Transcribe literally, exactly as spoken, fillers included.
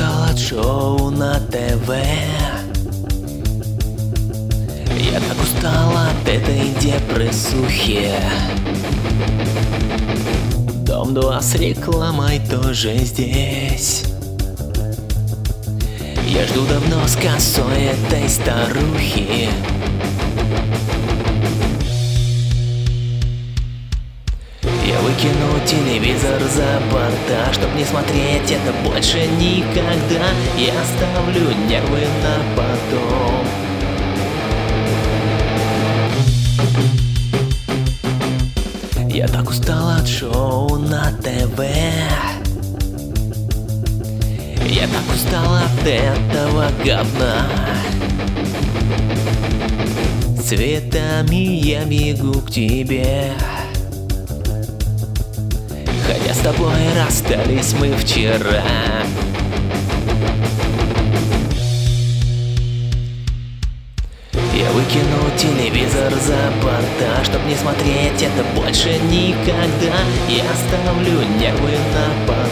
устал от шоу на ТВ. Я так устал от этой депрессухи. Дом два с рекламой тоже здесь. Я жду давно с косой этой старухи. Я выкину телевизор за борта, чтоб не смотреть это больше никогда. Я оставлю нервы на потом. Я так устал от шоу на ТВ. Я так устал от этого говна. Цветами я бегу к тебе, хотя с тобой расстались мы вчера. Я выкину телевизор за борта, чтоб не смотреть это больше никогда. Я оставлю нервы на пол.